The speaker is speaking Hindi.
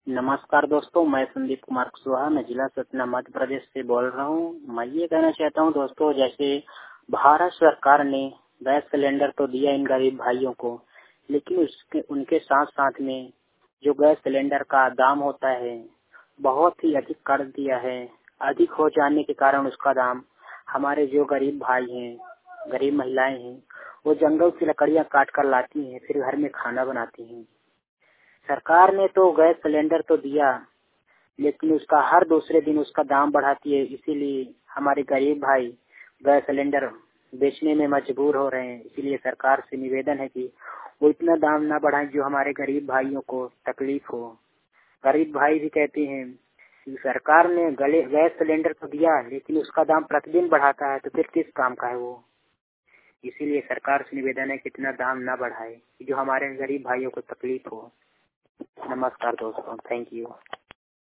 नमस्कार दोस्तों, मैं संदीप कुमार कुशवाहा, मैं जिला सतना मध्य प्रदेश से बोल रहा हूँ। मैं ये कहना चाहता हूँ दोस्तों, जैसे भारत सरकार ने गैस सिलेंडर तो दिया इन गरीब भाइयों को, लेकिन उनके साथ साथ में जो गैस सिलेंडर का दाम होता है बहुत ही अधिक कर दिया है। अधिक हो जाने के कारण उसका दाम हमारे जो गरीब भाई हैं, गरीब महिलाएं हैं, वो जंगल से लकड़ियाँ काट कर लाती हैं, फिर घर में खाना बनाती हैं। सरकार ने तो गैस सिलेंडर तो दिया, लेकिन उसका हर दूसरे दिन उसका दाम बढ़ाती है। इसीलिए हमारे गरीब भाई गैस सिलेंडर बेचने में मजबूर हो रहे हैं। इसीलिए सरकार से निवेदन है कि वो इतना दाम ना बढ़ाएं जो हमारे गरीब भाइयों को तकलीफ हो। गरीब भाई भी कहते हैं कि सरकार ने गैस सिलेंडर तो दिया, लेकिन उसका दाम प्रतिदिन बढ़ाता है, तो फिर किस काम का है वो। इसीलिए सरकार से निवेदन है कि इतना दाम ना बढ़ाए जो हमारे गरीब भाइयों को तकलीफ हो। नमस्कार दोस्तों, थैंक यू।